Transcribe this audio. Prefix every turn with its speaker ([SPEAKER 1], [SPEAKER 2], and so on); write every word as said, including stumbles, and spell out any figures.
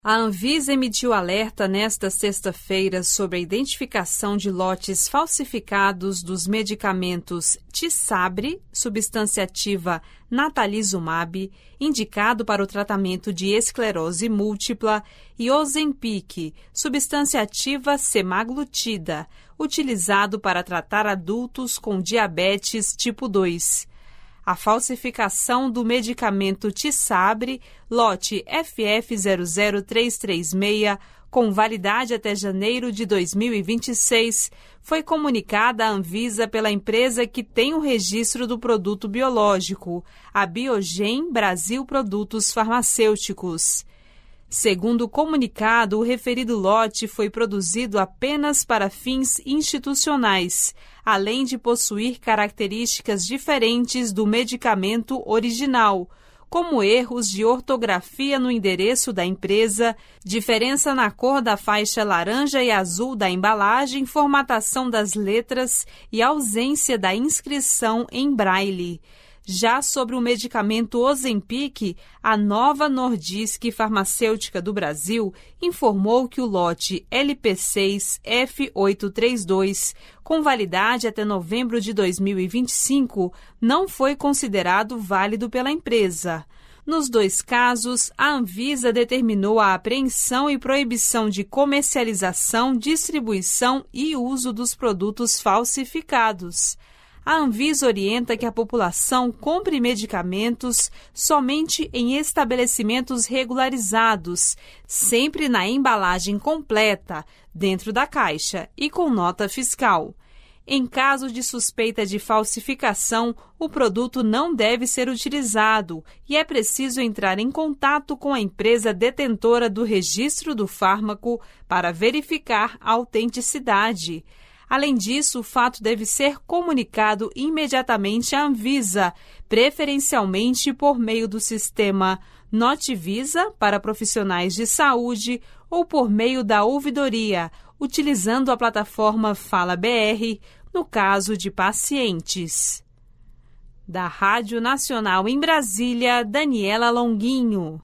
[SPEAKER 1] A Anvisa emitiu alerta nesta sexta-feira sobre a identificação de lotes falsificados dos medicamentos Tysabri, substância ativa natalizumab, indicado para o tratamento de esclerose múltipla, e Ozempic, substância ativa semaglutida, utilizado para tratar adultos com diabetes tipo dois. A falsificação do medicamento Tysabri, lote F F zero zero três três seis, com validade até janeiro de dois mil e vinte e seis, foi comunicada à Anvisa pela empresa que tem o registro do produto biológico, a Biogen Brasil Produtos Farmacêuticos. Segundo o comunicado, o referido lote foi produzido apenas para fins institucionais, além de possuir características diferentes do medicamento original, como erros de ortografia no endereço da empresa, diferença na cor da faixa laranja e azul da embalagem, formatação das letras e ausência da inscrição em braille. Já sobre o medicamento Ozempic, a Nova Nordisk Farmacêutica do Brasil informou que o lote L P seis F oitocentos e trinta e dois, com validade até novembro de dois mil e vinte e cinco, não foi considerado válido pela empresa. Nos dois casos, a Anvisa determinou a apreensão e proibição de comercialização, distribuição e uso dos produtos falsificados. A Anvisa orienta que a população compre medicamentos somente em estabelecimentos regularizados, sempre na embalagem completa, dentro da caixa e com nota fiscal. Em caso de suspeita de falsificação, o produto não deve ser utilizado e é preciso entrar em contato com a empresa detentora do registro do fármaco para verificar a autenticidade. Além disso, o fato deve ser comunicado imediatamente à Anvisa, preferencialmente por meio do sistema Notivisa para profissionais de saúde ou por meio da ouvidoria, utilizando a plataforma Fala B R, no caso de pacientes. Da Rádio Nacional em Brasília, Daniela Longuinho.